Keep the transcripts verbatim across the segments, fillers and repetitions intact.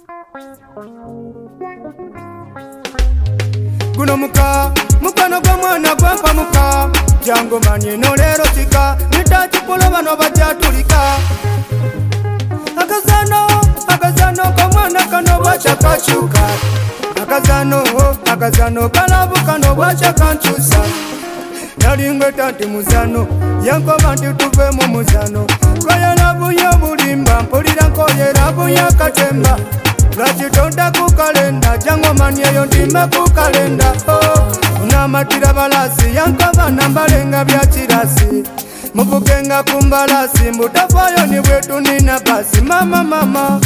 Guno muka mukano gwa mwana gwampa muka jango manye no lero tika nitachipolo bano bajatulika akazano akazano kwa mwana kano bacha kachuka akazano akazano kalabu kano bacha kanchusa nalingwe tati muzano yanko bantu tuve mu muzano kwaya labu ya bulimba mpulira nkoye labu ya katemba Lachitonda ku kalenda jango manye yo ndime ku kalenda oh unamatira balasi yankaba nambalenga bya kirasi muvugenga kumbalasi mutafayo ni bwetu nina basi mama mama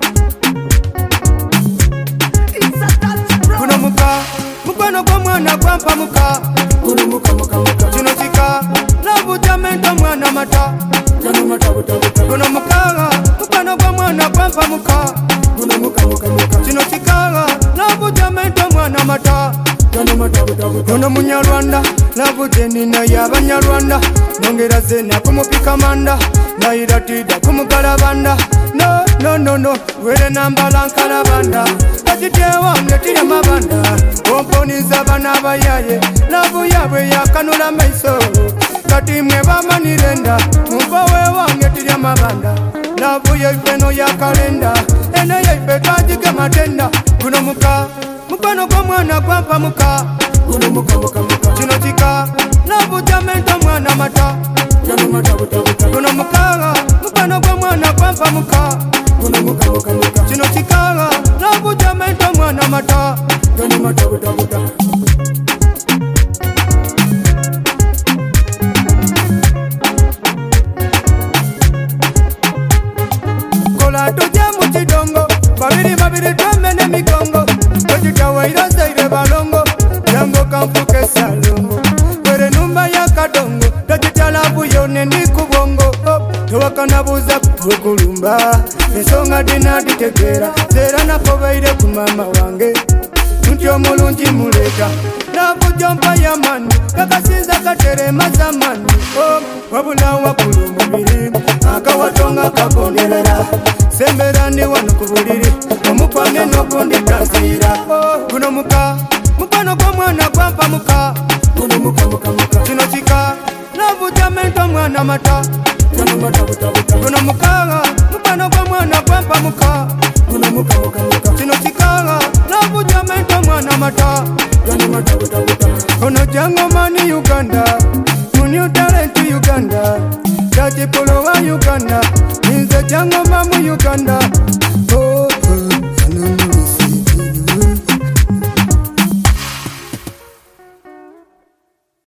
kuno muka mukono kwa mwana kwampa muka kuno muka muka muka kino chika labu jamento mwana mata kuno mata buta kuno muka mukono kwa mwana kwampa muka kuno muka muka muka kino chika labu jamento mwana mata kuno mata buta kuno munyarwanda labu jenina y'abanyarwanda nongera zena kumupika manda na iratida kumukalabanda no no no no wele nambala nkalabanda ajitewa mletire mabanda omponiza bana bayaye labu yabwe yakanula maiso kati mwe bamanirenda mumbawe wange tirya mabanda labu yaifeno ya kalenda ene yaife twajike matenda kuno muka mukono kwa mwana gwampa muka kuno muka muka muka kino chika labu jamento mwana mata kuno mata buta buta kuno muka mukono kwa mwana gwampa muka kuno muka muka muka kino chika labu jamento mwana mata kuno mata buta buta kola toje mu kidongo babiri babiri twemene migongo tojitawa irazaire balongo jango kampuke salongo were numba ya kadongo tojitala buyone ndi kubongo towakanabuza kukulumba ensonga dina ditegera zera nakobaire ku mama wange nti omulungi muleka nakujompa yamani kakasinza katerema zamani wabula wakulu mubiri akawatonga kakonderera semberani wano kubuliri omukwange nokunditanzira guno muka mukono kwa mwana gwampa muka guno muka muka muka kino chika labu jamento mwana mata guno mata buta buta guno muka mukono kwa mwana gwampa muka guno muka muka muka kino chika labu jamento mwana mata guno mata buta buta ono jango mani Uganda new talent Uganda Tati polo wa Uganda Ninze jango mamu Uganda